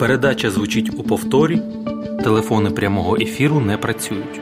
Передача звучить у повторі, телефони прямого ефіру не працюють.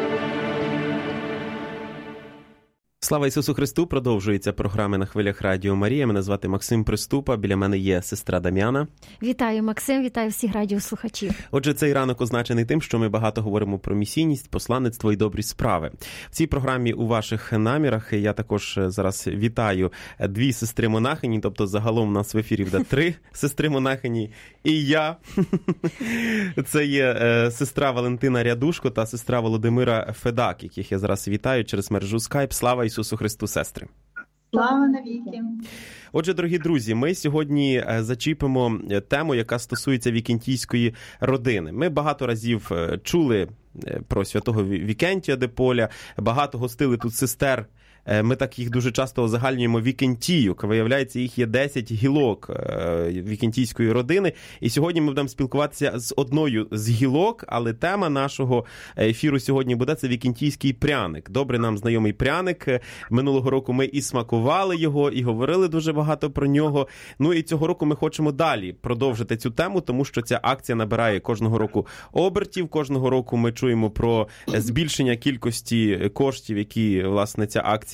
Слава Ісусу Христу! Продовжується програма на хвилях Радіо Марія. Мене звати Максим Приступа, біля мене є сестра Дам'яна. Вітаю, Максим, вітаю всіх радіослухачів. Отже, цей ранок означений тим, що ми багато говоримо про місійність, посланництво і добрі справи. В цій програмі у ваших намірах я також зараз вітаю дві сестри-монахині, тобто загалом у нас в ефірі буде 3 сестри-монахині і я. Це є сестра Валентина Рядушко та сестра Володимира Федак, яких я зараз вітаю через мережу Skype. Слава Ісусу Христу, сестри! Слава навіки! Отже, дорогі друзі, ми сьогодні зачіпимо тему, яка стосується вікентійської родини. Ми багато разів чули про святого Вікентія де Поля, багато гостили тут сестер. Ми так їх дуже часто озагальнюємо вікентійок. Виявляється, їх є 10 гілок вікентійської родини. І сьогодні ми будемо спілкуватися з одною з гілок, але тема нашого ефіру сьогодні буде – це вікентійський пряник. Добре нам знайомий пряник. Минулого року ми і смакували його, і говорили дуже багато про нього. Ну і цього року ми хочемо далі продовжити цю тему, тому що ця акція набирає кожного року обертів. Кожного року ми чуємо про збільшення кількості коштів, які, власне,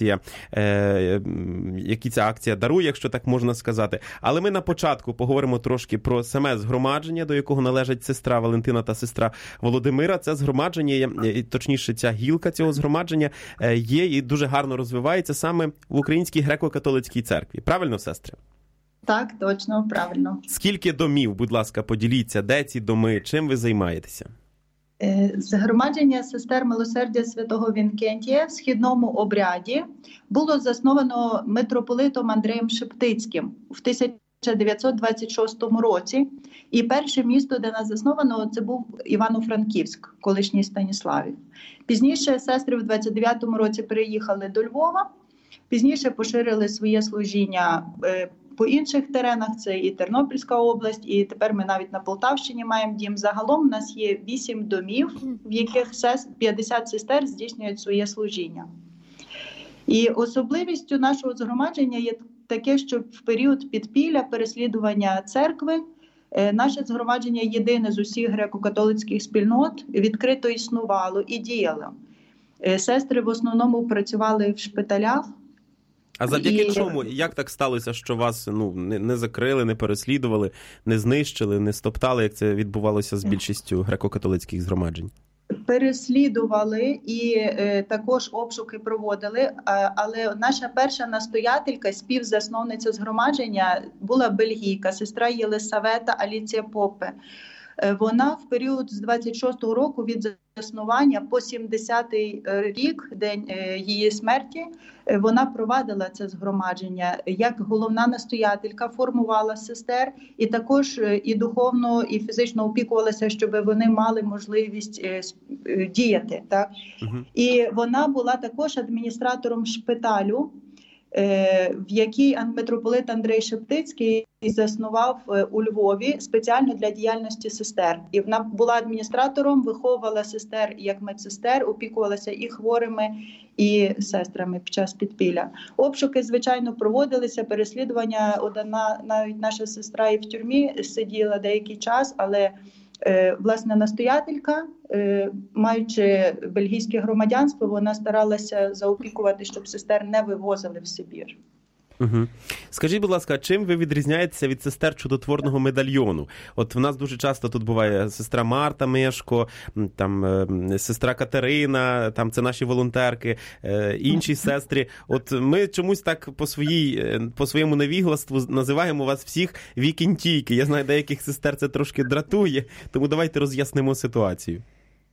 які ця акція дарує, якщо так можна сказати. Але ми на початку поговоримо трошки про саме згромадження, до якого належать сестра Валентина та сестра Володимира. Це згромадження, точніше, ця гілка цього згромадження є і дуже гарно розвивається саме в Українській греко-католицькій церкві. Правильно, сестри? Так, точно, правильно. Скільки домів, будь ласка, поділіться, де ці доми, чим ви займаєтеся? Згромадження сестер Милосердя Святого Вінкентія в східному обряді було засновано митрополитом Андреєм Шептицьким в 1926 році. І перше місто, де нас засновано, це був Івано-Франківськ, колишній Станіславів. Пізніше сестри в 29-му році переїхали до Львова, пізніше поширили своє служіння по інших теренах, це і Тернопільська область, і тепер ми навіть на Полтавщині маємо дім. Загалом у нас є 8 домів, в яких 50 сестер здійснюють своє служіння. І особливістю нашого згромадження є таке, що в період підпілля, переслідування церкви, наше згромадження єдине з усіх греко-католицьких спільнот відкрито існувало і діяло. Сестри в основному працювали в шпиталях. А завдяки чому? Як так сталося, що вас не закрили, не переслідували, не знищили, не стоптали, як це відбувалося з більшістю греко-католицьких згромаджень? Переслідували і також обшуки проводили, але наша перша настоятелька, співзасновниця згромадження, була бельгійка, сестра Єлисавета Аліція Попе. Вона в період з 26-го року від заснування по 70-й рік, день її смерті, вона провадила це згромадження. Як головна настоятелька формувала сестер і також і духовно, і фізично опікувалася, щоб вони мали можливість діяти. Так? І вона була також адміністратором шпиталю, в якій митрополит Андрей Шептицький заснував у Львові спеціально для діяльності сестер. І вона була адміністратором, виховувала сестер як медсестер, опікувалася і хворими, і сестрами під час підпілля. Обшуки, звичайно, проводилися, переслідування. Навіть наша сестра і в тюрмі сиділа деякий час, але власне настоятелька, маючи бельгійське громадянство, вона старалася заопікувати, щоб сестер не вивозили в Сибір. Угу. Скажіть, будь ласка, чим ви відрізняєтеся від сестер чудотворного медальйону? От в нас дуже часто тут буває сестра Марта Мешко, там сестра Катерина, там це наші волонтерки, інші сестри. От ми чомусь так по своєму невігластву називаємо вас всіх вікентійки. Я знаю, деяких сестер це трошки дратує, тому давайте роз'яснимо ситуацію.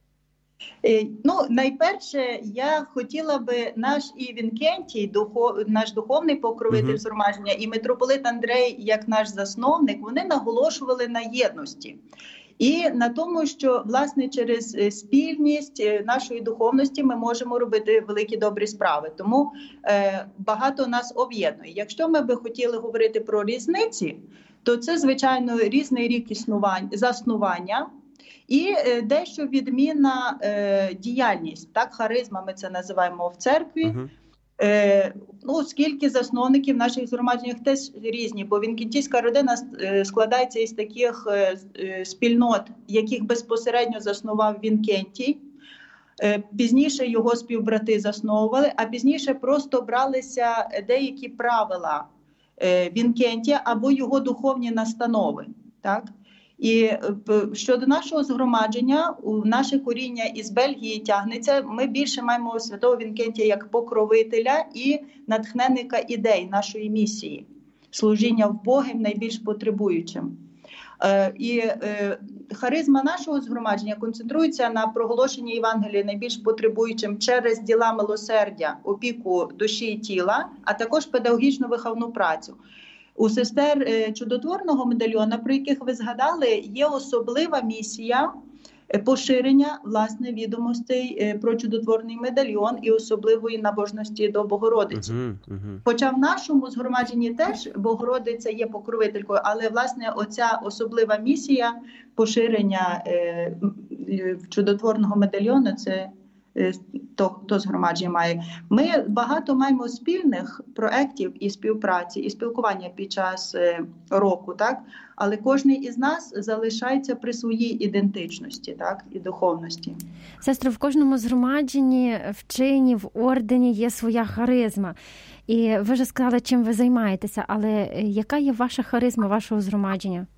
Найперше, я хотіла би наш і Вінкентій, наш духовний покровитель згромадження, і митрополит Андрей, як наш засновник, вони наголошували на єдності. І на тому, що, власне, через спільність нашої духовності ми можемо робити великі добрі справи. Тому багато нас об'єднує. Якщо ми би хотіли говорити про різниці, то це, звичайно, різний рік заснування, і дещо відмінна діяльність, так, харизма ми це називаємо в церкві. Скільки засновників в наших згромадженнях теж різні, бо вінкентійська родина складається із таких спільнот, яких безпосередньо заснував Вінкентій. Пізніше його співбрати засновували, а пізніше просто бралися деякі правила Вінкентія або його духовні настанови. Так? І щодо нашого згромадження, наше коріння із Бельгії тягнеться. Ми більше маємо святого Вінкентія як покровителя і натхненника ідей нашої місії, служіння вбогим найбільш потребуючим. І харизма нашого згромадження концентрується на проголошенні Євангелія найбільш потребуючим через діла милосердя, опіку душі і тіла, а також педагогічну виховну працю. У сестер чудотворного медальйона, про яких ви згадали, є особлива місія поширення, власне, відомостей про чудотворний медальйон і особливої набожності до Богородиці. Хоча в нашому згромадженні теж Богородиця є покровителькою, але, власне, оця особлива місія поширення чудотворного медальйону – це то згромадження має. Ми багато маємо спільних проєктів і співпраці, і спілкування під час року, так? Але кожен із нас залишається при своїй ідентичності, так? І духовності. Сестро, в кожному згромадженні, в чині, в ордені є своя харизма. І ви вже сказали, чим ви займаєтеся, але яка є ваша харизма вашого згромадження?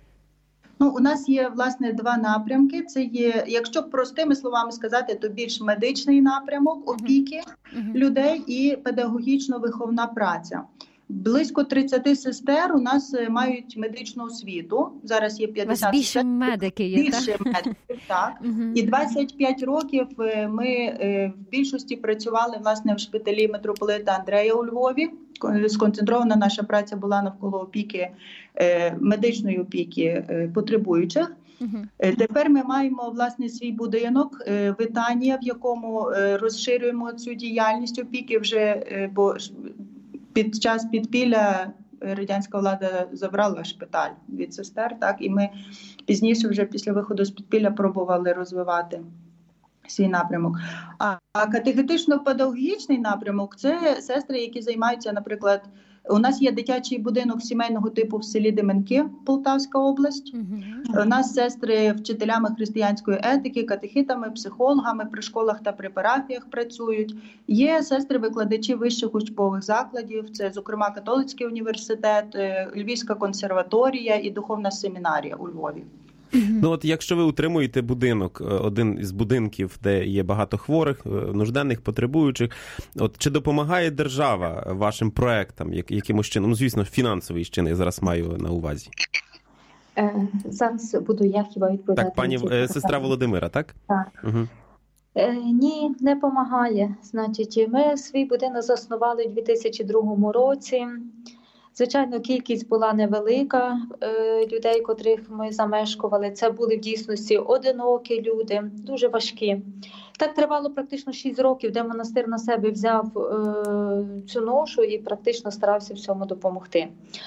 У нас є, власне, два напрямки. Це є, якщо простими словами сказати, то більш медичний напрямок опіки людей і педагогічно-виховна праця. Близько 30 сестер у нас мають медичну освіту. Зараз є 50 сестер. У вас більше медики є, більше медиків, так. І 25 років ми в більшості працювали, власне, в шпиталі митрополита Андрея у Львові. Сконцентрована наша праця була навколо опіки, медичної опіки потребуючих. Тепер ми маємо, власне, свій будинок в Ітанії, в якому розширюємо цю діяльність опіки вже, бо під час підпілля радянська влада забрала шпиталь від сестер, так, і ми пізніше, вже після виходу з підпілля, пробували розвивати свій напрямок. А катехетично-педагогічний напрямок – це сестри, які займаються, наприклад, у нас є дитячий будинок сімейного типу в селі Деменки, Полтавська область. У нас сестри вчителями християнської етики, катехитами, психологами при школах та при парафіях працюють. Є сестри-викладачі вищих учбових закладів, це, зокрема, католицький університет, Львівська консерваторія і духовна семінарія у Львові. От якщо ви утримуєте будинок, один із будинків, де є багато хворих, нужденних, потребуючих, чи допомагає держава вашим проектам якимось чином? Звісно, фінансовий чин я зараз маю на увазі. Зараз буду я хіба відповідати. Так, пані сестра Володимира, так? Так. Ні, не допомагає. Значить, ми свій будинок заснували у 2002 році. Звичайно, кількість була невелика людей, котрих ми замешкували. Це були в дійсності одинокі люди, дуже важкі. Так тривало практично 6 років, де монастир на себе взяв цю ношу і практично старався всьому допомогти.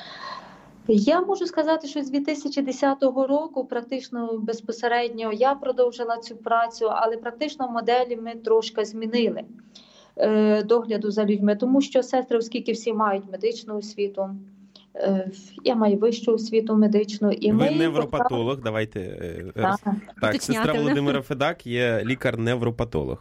Я можу сказати, що з 2010 року практично безпосередньо я продовжила цю працю, але практично моделі ми трошки змінили. Догляду за людьми, тому що сестри, оскільки всі мають медичну освіту, я маю вищу освіту медичну. І ви невропатолог, давайте. Так, сестра Володимира Федак є лікар-невропатолог.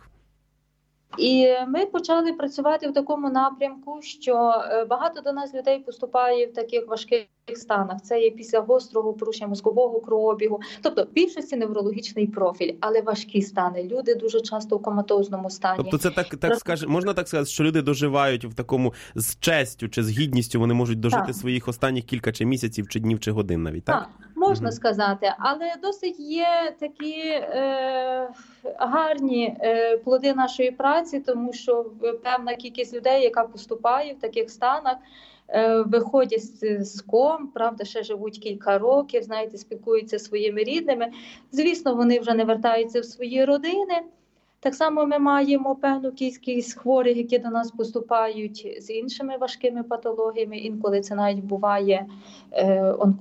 І ми почали працювати в такому напрямку, що багато до нас людей поступає в таких важких станах. Це є після гострого порушення мозкового кровообігу. Тобто, в більшості неврологічний профіль, але важкі стани. Люди дуже часто в коматозному стані. Тобто це можна так сказати, що люди доживають в такому з честю чи з гідністю, вони можуть дожити своїх останніх кілька чи місяців, чи днів, чи годин навіть, так? Можна сказати, але досить є такі гарні плоди нашої праці, тому що певна кількість людей, яка поступає в таких станах, виходять з ком, правда, ще живуть кілька років, знаєте, спілкуються зі своїми рідними. Звісно, вони вже не вертаються в свої родини. Так само ми маємо певну кількість хворих, які до нас поступають з іншими важкими патологіями. Інколи це навіть буває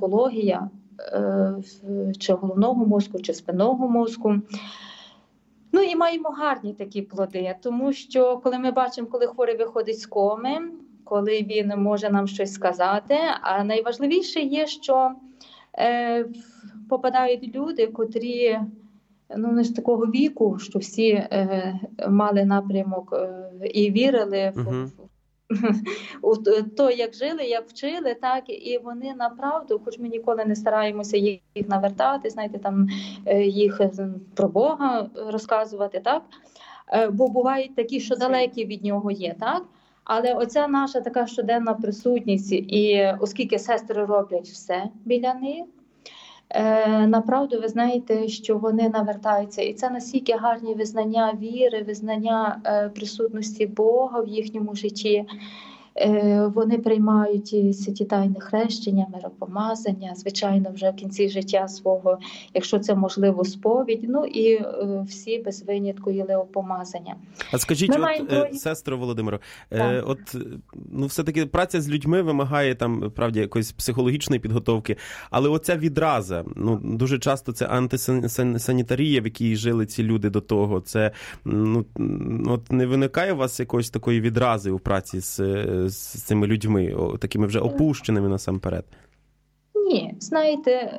онкологія, чи головного мозку, чи спинного мозку. Ну і маємо гарні такі плоди, тому що коли ми бачимо, коли хворий виходить з коми, коли він може нам щось сказати, а найважливіше є, що попадають люди, котрі не з такого віку, що всі мали напрямок і вірили у то, як жили, як вчили, так, і вони направду, хоч ми ніколи не стараємося їх навертати, знаєте, там їх про Бога розказувати, так, бо бувають такі, що далекі від нього є, так, але оця наша така щоденна присутність, і оскільки сестри роблять все біля них, направду ви знаєте, що вони навертаються. І це настільки гарні визнання віри, визнання присутності Бога в їхньому житті. Вони приймають і святі тайни хрещення, миропомазання, звичайно, вже в кінці життя свого, якщо це можливо, сповідь, ну і всі без винятку єлеопомазання. А скажіть, сестро Володимиро, все-таки праця з людьми вимагає там, правді, якоїсь психологічної підготовки, але оця відраза, дуже часто це антисанітарія, в якій жили ці люди до того, це, от не виникає у вас якоїсь такої відрази у праці з цими людьми, такими вже опущеними насамперед? Ні, знаєте,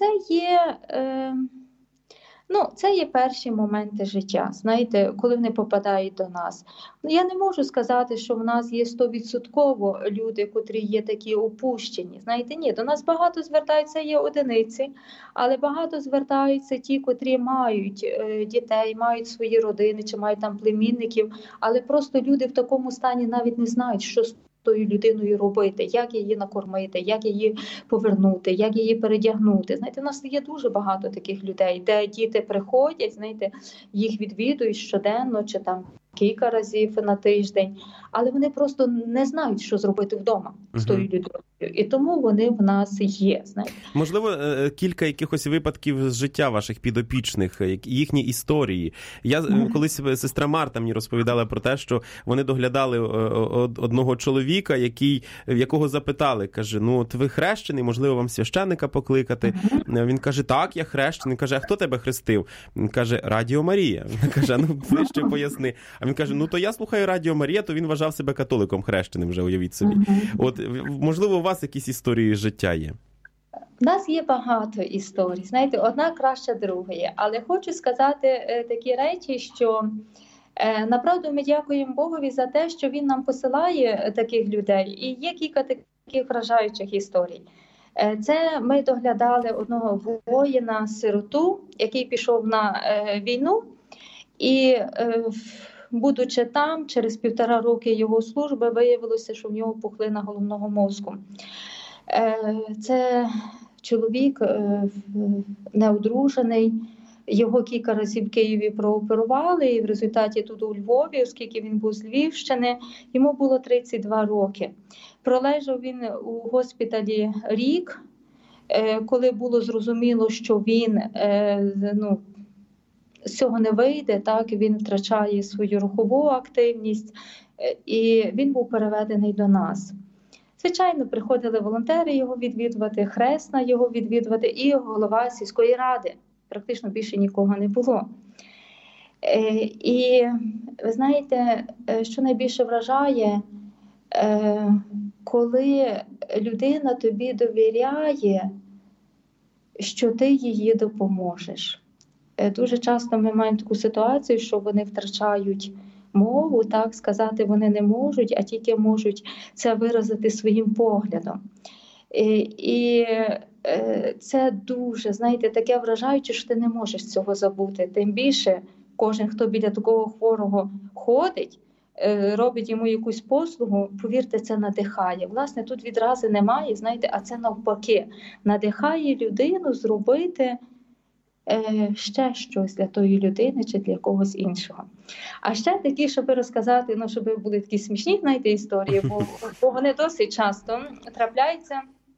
це є перші моменти життя, знаєте, коли вони попадають до нас. Я не можу сказати, що в нас є 100% люди, котрі є такі опущені. Знаєте, ні, до нас багато звертаються, є одиниці, але багато звертаються ті, котрі мають дітей, мають свої родини, чи мають там племінників, але просто люди в такому стані навіть не знають, що з тою людиною робити, як її накормити, як її повернути, як її передягнути. Знаєте, у нас є дуже багато таких людей, де діти приходять, знаєте, їх відвідують щоденно чи там кілька разів на тиждень, але вони просто не знають, що зробити вдома з тою людиною. І тому вони в нас є, знаєте. Можливо, кілька якихось випадків з життя ваших підопічних, їхні історії. Колись сестра Марта мені розповідала про те, що вони доглядали одного чоловіка, якого запитали, каже, от ви хрещений, можливо, вам священника покликати. Він каже, так, я хрещений. Він каже, а хто тебе хрестив? Він каже, Радіо Марія. Він каже, ближче поясни. А він каже, то я слухаю Радіо Марія, то він вважав себе католиком хрещеним вже, уявіть собі. От, можливо, у вас якісь історії з життя є? У нас є багато історій, знаєте, одна краща другої. Але хочу сказати такі речі, що направду ми дякуємо Богові за те, що Він нам посилає таких людей. І є кілька таких вражаючих історій. Це ми доглядали одного воїна-сироту, який пішов на війну, і будучи там, через 1,5 роки його служби, виявилося, що в нього пухлина головного мозку. Це чоловік неодружений, його кілька разів в Києві прооперували, і в результаті тут у Львові, оскільки він був з Львівщини, йому було 32 роки. Пролежав він у госпіталі рік, коли було зрозуміло, що він з цього не вийде, так, він втрачає свою рухову активність, і він був переведений до нас. Звичайно, приходили волонтери його відвідувати, хресна його відвідувати і голова сільської ради. Практично більше нікого не було. І ви знаєте, що найбільше вражає, коли людина тобі довіряє, що ти їй допоможеш. Дуже часто ми маємо таку ситуацію, що вони втрачають мову, так, сказати вони не можуть, а тільки можуть це виразити своїм поглядом. І це дуже, знаєте, таке вражаюче, що ти не можеш цього забути. Тим більше кожен, хто біля такого хворого ходить, робить йому якусь послугу, повірте, це надихає. Власне, тут відрази немає, знаєте, а це навпаки. Надихає людину зробити ще щось для тої людини чи для когось іншого. А ще такі, щоб розказати, щоб були такі смішні, знаєте, історії, бо вони досить часто трапляються.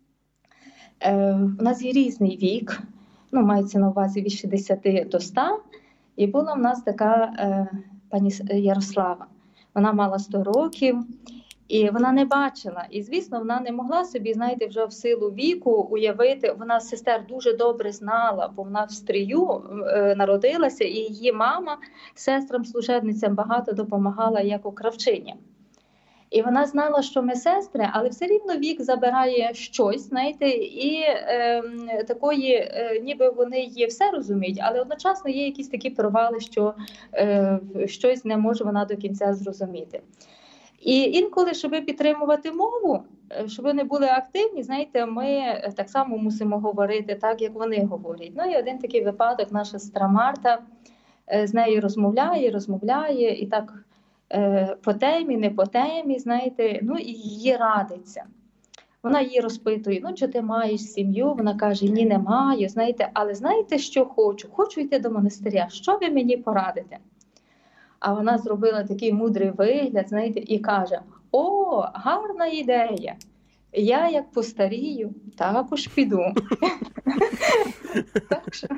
У нас є різний вік, мається на увазі від 60 до 100, і була в нас така пані Ярослава. Вона мала 100 років, І вона не бачила. І, звісно, вона не могла собі, знаєте, вже в силу віку уявити. Вона сестер дуже добре знала, бо вона в Стрию народилася, і її мама сестрам-служебницям багато допомагала як кравчиня. І вона знала, що ми сестри, але все рівно вік забирає щось, знаєте, і такої, ніби вони її все розуміють, але одночасно є якісь такі провали, що щось не може вона до кінця зрозуміти. І інколи, щоб підтримувати мову, щоб вони були активні, знаєте, ми так само мусимо говорити так, як вони говорять. Ну і один такий випадок, наша сестра Марта з нею розмовляє, і так по темі, не по темі, знаєте, ну і її радиться. Вона її розпитує, ну, чи ти маєш сім'ю? Вона каже, ні, не маю, знаєте, але знаєте, що хочу? Хочу йти до монастиря, що ви мені порадите? А вона зробила такий мудрий вигляд, знаєте, і каже, о, гарна ідея, я як постарію, також піду. Так що...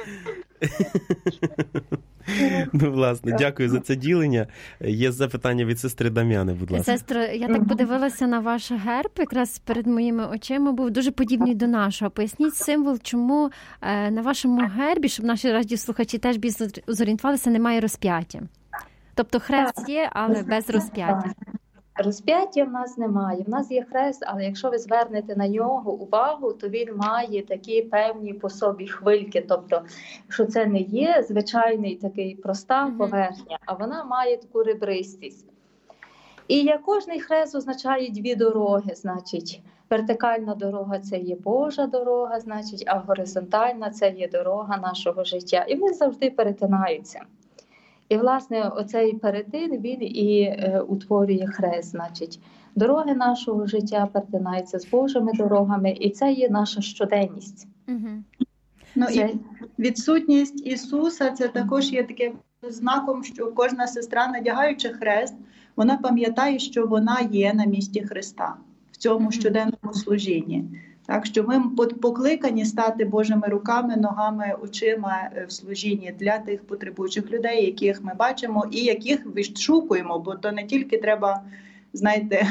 Ну, власне, дякую за це ділення. Є запитання від сестри Дам'яни, будь ласка. Сестро, я так подивилася на ваш герб, якраз перед моїми очима був дуже подібний до нашого. Поясніть символ, чому на вашому гербі, щоб наші радіослухачі теж більш зорієнтувалися, немає розп'яття. Тобто хрест є, але без розп'яття. Розп'яття в нас немає. В нас є хрест, але якщо ви звернете на нього увагу, то він має такі певні по собі хвильки. Тобто, що це не є звичайний такий проста поверхня, а вона має таку ребристість. І як кожний хрест означає дві дороги, значить, вертикальна дорога – це є Божа дорога, значить, а горизонтальна – це є дорога нашого життя. І вони завжди перетинаються. І, власне, оцей перетин, він і утворює хрест, значить. Дороги нашого життя перетинаються з Божими дорогами, і це є наша щоденність. Ну, і відсутність Ісуса – це також є таким знаком, що кожна сестра, надягаючи хрест, вона пам'ятає, що вона є на місці Христа в цьому щоденному служінні. Так що ми покликані стати Божими руками, ногами, очима в служінні для тих потребуючих людей, яких ми бачимо і яких відшукуємо, бо то не тільки треба, знаєте,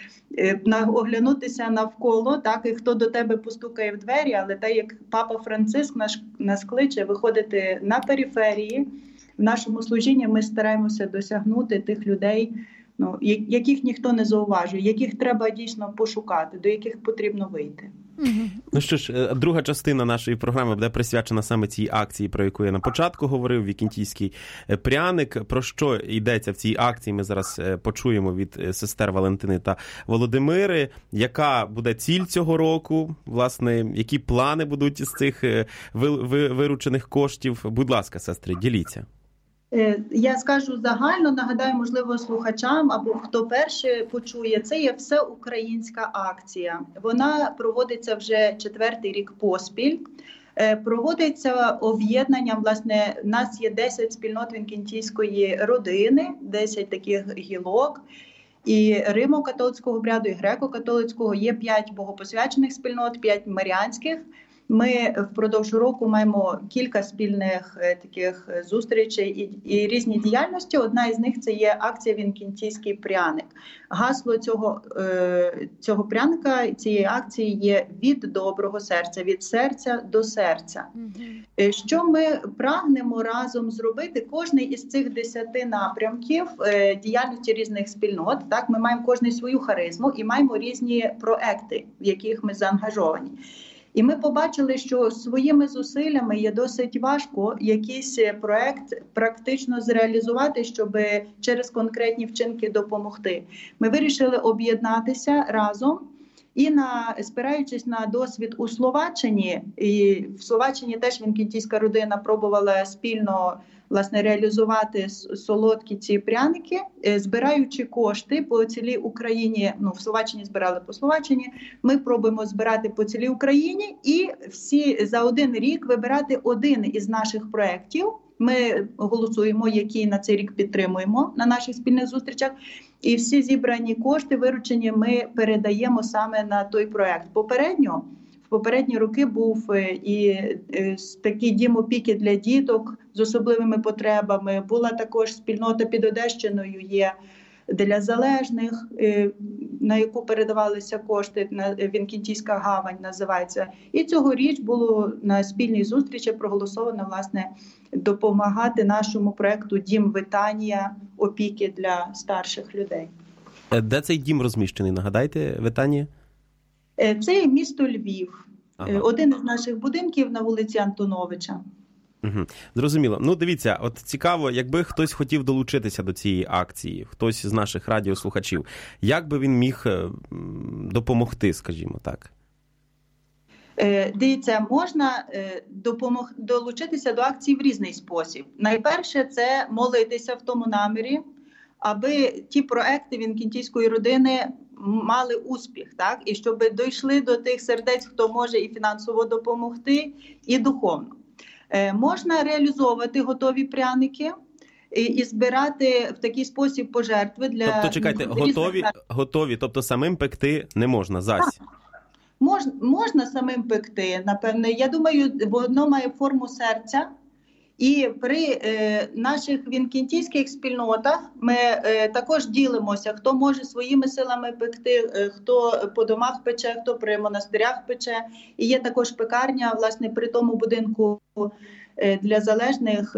оглянутися навколо, так, і хто до тебе постукає в двері, але те, як Папа Франциск нас кличе виходити на периферії, в нашому служінні ми стараємося досягнути тих людей, ну, яких ніхто не зауважує, яких треба дійсно пошукати, до яких потрібно вийти. Ну що ж, друга частина нашої програми буде присвячена саме цій акції, про яку я на початку говорив, Вікентійський пряник. Про що йдеться в цій акції, ми зараз почуємо від сестер Валентини та Володимири. Яка буде ціль цього року, власне, які плани будуть з цих виручених коштів? Будь ласка, сестри, діліться. Я скажу загально, нагадаю, можливо, слухачам, або хто перше почує, це є всеукраїнська акція. Вона проводиться вже 4-й рік поспіль. Проводиться об'єднанням, власне, у нас є 10 спільнот вінкентійської родини, 10 таких гілок. І римо-католицького обряду, і греко-католицького, є 5 богопосвячених спільнот, 5 маріанських. Ми впродовж року маємо кілька спільних таких зустрічей і різні діяльності. Одна із них – це є акція «Вінкентійський пряник». Гасло цього пряника, цієї акції є «Від доброго серця», від серця до серця. Що ми прагнемо разом зробити? Кожний із цих 10 напрямків діяльності різних спільнот, так, ми маємо кожний свою харизму і маємо різні проекти, в яких ми заангажовані. І ми побачили, що своїми зусиллями є досить важко якийсь проект практично зреалізувати, щоб через конкретні вчинки допомогти. Ми вирішили об'єднатися разом і, спираючись на досвід у Словаччині, і в Словаччині теж вінкентійська родина пробувала спільно, власне, реалізувати солодкі ці пряники, збираючи кошти по цілій Україні, ну, в Словаччині збирали по Словаччині, ми пробуємо збирати по цілій Україні і всі за один рік вибирати один із наших проєктів. Ми голосуємо, який на цей рік підтримуємо на наших спільних зустрічах, і всі зібрані кошти, виручені, ми передаємо саме на той проєкт. В попередні роки був і такий дім опіки для діток з особливими потребами. Була також спільнота під Одещиною, є для залежних, на яку передавалися кошти, Вінкентійська гавань називається. І цьогоріч було на спільній зустрічі проголосовано, власне, допомагати нашому проєкту «Дім Витанія» опіки для старших людей. Де цей дім розміщений, нагадайте, Витанія? Це є місто Львів. Ага. Один із наших будинків на вулиці Антоновича. Угу. Зрозуміло. Ну, дивіться, от цікаво, якби хтось хотів долучитися до цієї акції, хтось з наших радіослухачів, як би він міг допомогти, скажімо так? Дивіться, можна долучитися до акції в різний спосіб. Найперше, це молитися в тому намірі, аби ті проекти Вінкентійської родини мали успіх, так? І щоб дійшли до тих сердець, хто може і фінансово допомогти, і духовно. Можна реалізовувати готові пряники і збирати в такий спосіб пожертви для... Тобто, чекайте, готові, тобто самим пекти не можна, зась? Можна самим пекти, напевне. Я думаю, воно має форму серця. І при наших вінкентійських спільнотах ми також ділимося, хто може своїми силами пекти, хто по домах пече, хто при монастирях пече. І є також пекарня, власне, при тому будинку для залежних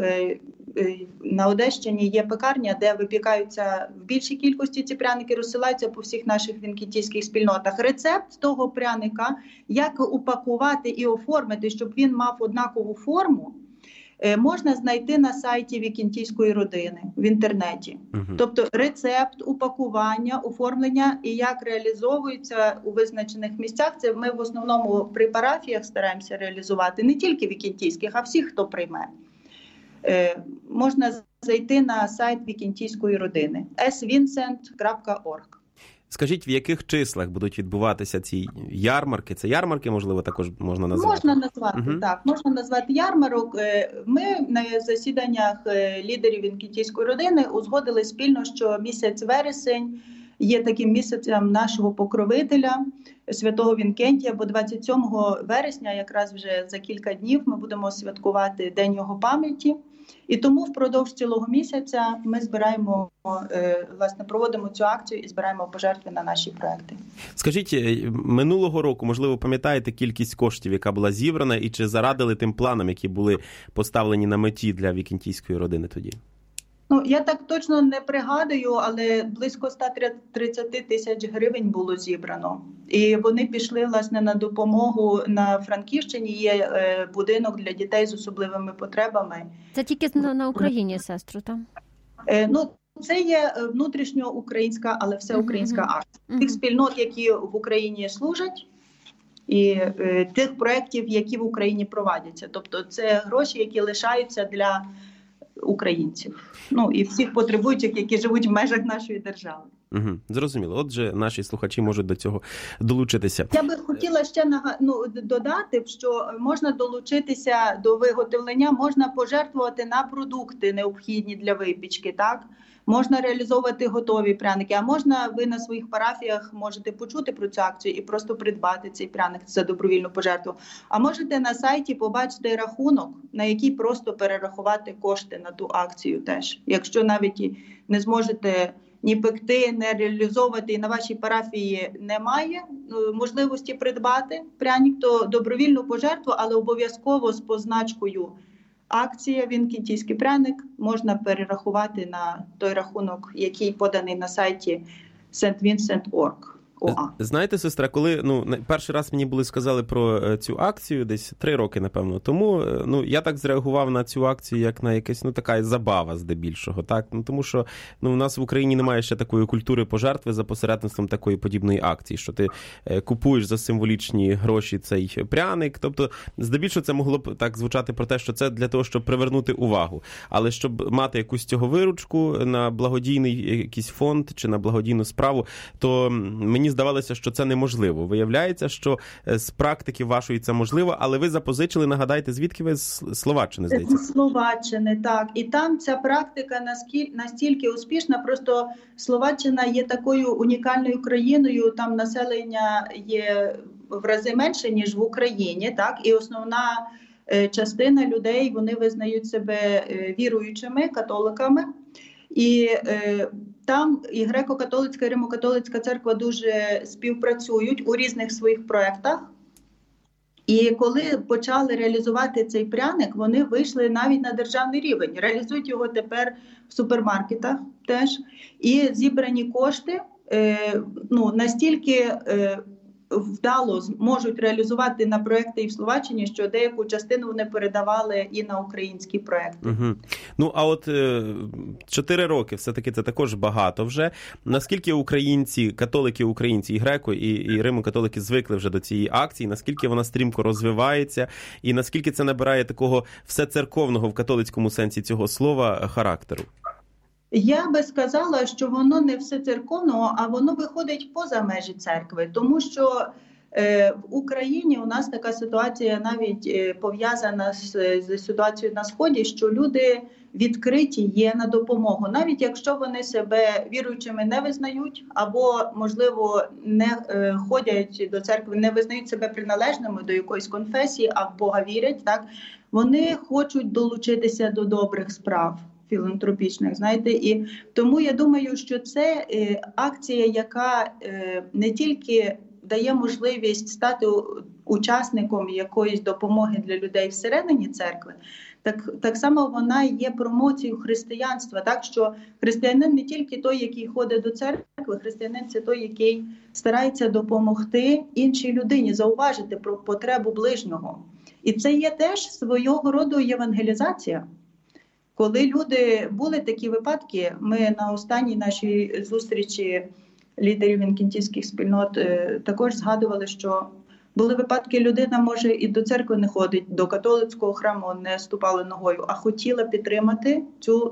на Одещині є пекарня, де випікаються в більшій кількості ці пряники, розсилаються по всіх наших вінкентійських спільнотах. Рецепт того пряника, як упакувати і оформити, щоб він мав однакову форму, можна знайти на сайті Вікентійської родини в інтернеті. Тобто рецепт, упакування, оформлення і як реалізовується у визначених місцях. Це ми в основному при парафіях стараємося реалізувати, не тільки вікентійських, а всіх, хто прийме. Можна зайти на сайт Вікентійської родини svincent.org. Скажіть, в яких числах будуть відбуватися ці ярмарки? Це ярмарки, можливо, також можна назвати? Можна назвати, так. Можна назвати ярмарок. Ми на засіданнях лідерів Вінкентійської родини узгодили спільно, що місяць вересень є таким місяцем нашого покровителя, святого Вінкентія, бо 27 вересня, якраз вже за кілька днів, ми будемо святкувати День його пам'яті. І тому впродовж цілого місяця ми збираємо, власне, проводимо цю акцію і збираємо пожертви на наші проекти. Скажіть, минулого року, можливо, пам'ятаєте кількість коштів, яка була зібрана, і чи зарадили тим планам, які були поставлені на меті для Вікентійської родини тоді? Ну, я так точно не пригадую, але близько 130 тисяч гривень було зібрано. І вони пішли, власне, на допомогу. На Франківщині є будинок для дітей з особливими потребами. Це тільки на Україні, сестру, там? Ну, це є внутрішньоукраїнська, але всеукраїнська акція. Тих спільнот, які в Україні служать, і тих проєктів, які в Україні проводяться. Тобто це гроші, які лишаються для українців. Ну, і всіх потребуючих, які живуть в межах нашої держави. Угу, зрозуміло. Отже, наші слухачі можуть до цього долучитися. Я би хотіла ще додати, що можна долучитися до виготовлення, можна пожертвувати на продукти, необхідні для випічки, так? Можна реалізовувати готові пряники, а можна, ви на своїх парафіях можете почути про цю акцію і просто придбати цей пряник за добровільну пожертву. А можете на сайті побачити рахунок, на який просто перерахувати кошти на ту акцію теж. Якщо навіть не зможете ні пекти, не реалізовувати, і на вашій парафії немає можливості придбати пряник, то добровільну пожертву, але обов'язково з позначкою акція «Вінкентійський пряник» можна перерахувати на той рахунок, який поданий на сайті stvincent.org. Знаєте, сестра, коли перший раз мені сказали про цю акцію, десь 3 роки, напевно, тому я так зреагував на цю акцію, як на якась така забава здебільшого, так? Тому що у нас в Україні немає ще такої культури пожертви за посередництвом такої подібної акції, що ти купуєш за символічні гроші цей пряник, тобто здебільшого це могло б так звучати про те, що це для того, щоб привернути увагу, але щоб мати якусь цього виручку на благодійний якийсь фонд чи на благодійну справу, то мені здавалося, що це неможливо. Виявляється, що з практики вашої це можливо, але ви запозичили, нагадайте, звідки ви? З Словаччини, здається? З Словаччини, так. І там ця практика настільки успішна, просто Словаччина є такою унікальною країною, там населення є в рази менше, ніж в Україні, так, і основна частина людей, вони визнають себе віруючими, католиками. І там і греко-католицька, і римо-католицька церква дуже співпрацюють у різних своїх проєктах. І коли почали реалізувати цей пряник, вони вийшли навіть на державний рівень. Реалізують його тепер в супермаркетах теж. І зібрані кошти настільки вдало можуть реалізувати на проекти і в Словаччині, що деяку частину вони передавали і на українські проекти. Угу. Ну, а от 4 роки, все-таки це також багато вже. Наскільки українці, католики українці, і греко, і римо-католики звикли вже до цієї акції, наскільки вона стрімко розвивається, і наскільки це набирає такого всецерковного в католицькому сенсі цього слова характеру? Я би сказала, що воно не всецерковного, а воно виходить поза межі церкви, тому що в Україні у нас така ситуація навіть пов'язана з ситуацією на Сході, що люди відкриті є на допомогу, навіть якщо вони себе віруючими не визнають або, можливо, не ходять до церкви, не визнають себе приналежними до якоїсь конфесії, а в Бога вірять, так, вони хочуть долучитися до добрих справ філантропічних, знаєте, і тому я думаю, що це акція, яка не тільки дає можливість стати учасником якоїсь допомоги для людей всередині церкви, так само вона є промоцією християнства, так що християнин не тільки той, який ходить до церкви, християнин – це той, який старається допомогти іншій людині, зауважити про потребу ближнього. І це є теж свого роду євангелізація. Коли люди, були такі випадки, ми на останній нашій зустрічі лідерів вінкентійських спільнот також згадували, що були випадки, людина, може, і до церкви не ходить, до католицького храму не ступала ногою, а хотіла підтримати цю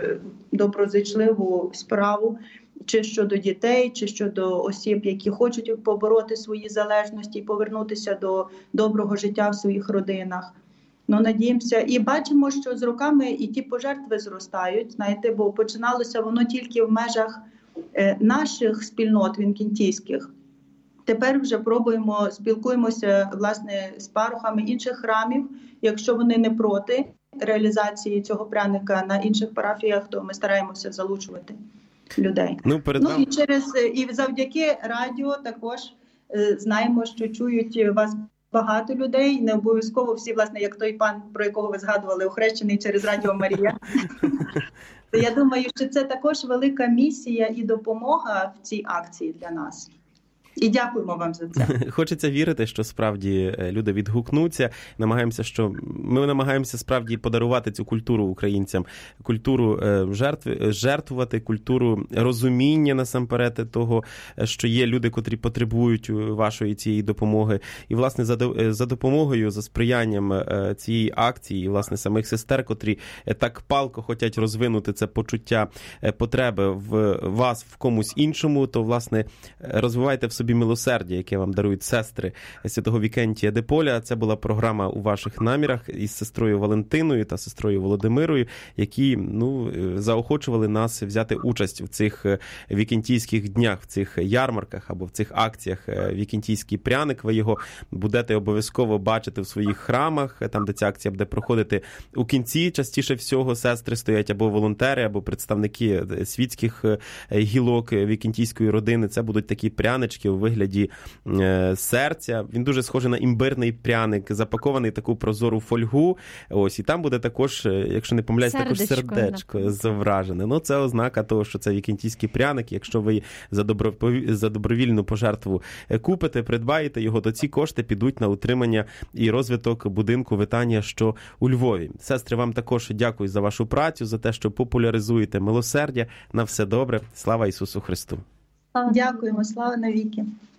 доброзичливу справу, чи щодо дітей, чи щодо осіб, які хочуть побороти свої залежності і повернутися до доброго життя в своїх родинах. Ну, надіємося. І бачимо, що з роками і ті пожертви зростають, знаєте, бо починалося воно тільки в межах наших спільнот вінкентійських. Тепер вже спілкуємося, власне, з парохами інших храмів. Якщо вони не проти реалізації цього пряника на інших парафіях, то ми стараємося залучувати людей. І завдяки радіо також знаємо, що чують вас багато людей, не обов'язково всі, власне, як той пан, про якого ви згадували, охрещений через Радіо Марія. Я думаю, що це також велика місія і допомога в цій акції для нас. І дякуємо вам за це. Хочеться вірити, що справді люди відгукнуться. Ми намагаємося справді подарувати цю культуру українцям, культуру жертвувати, культуру розуміння насамперед того, що є люди, котрі потребують вашої цієї допомоги. І, власне, за допомогою, за сприянням цієї акції, і, власне, самих сестер, котрі так палко хочуть розвинути це почуття потреби в вас, в комусь іншому, то, власне, розвивайте в собі милосердя, яке вам дарують сестри Святого Вікентія де Поля. Це була програма «У ваших намірах» із сестрою Валентиною та сестрою Володимирою, які заохочували нас взяти участь в цих вікентійських днях, в цих ярмарках або в цих акціях «Вікентійський пряник». Ви його будете обов'язково бачити в своїх храмах, там, де ця акція буде проходити. У кінці частіше всього сестри стоять або волонтери, або представники світських гілок вікентійської родини. Це будуть такі прянички у вигляді серця. Він дуже схожий на імбирний пряник, запакований в таку прозору фольгу. Ось, і там буде також, якщо не помиляюсь, також сердечко зображене. Це ознака того, що це вікентійський пряник. Якщо ви за добровільну пожертву купите, придбаєте його, то ці кошти підуть на утримання і розвиток будинку Витанія, що у Львові. Сестри, вам також дякую за вашу працю, за те, що популяризуєте милосердя. На все добре. Слава Ісусу Христу! Дякуємо, слава навіки.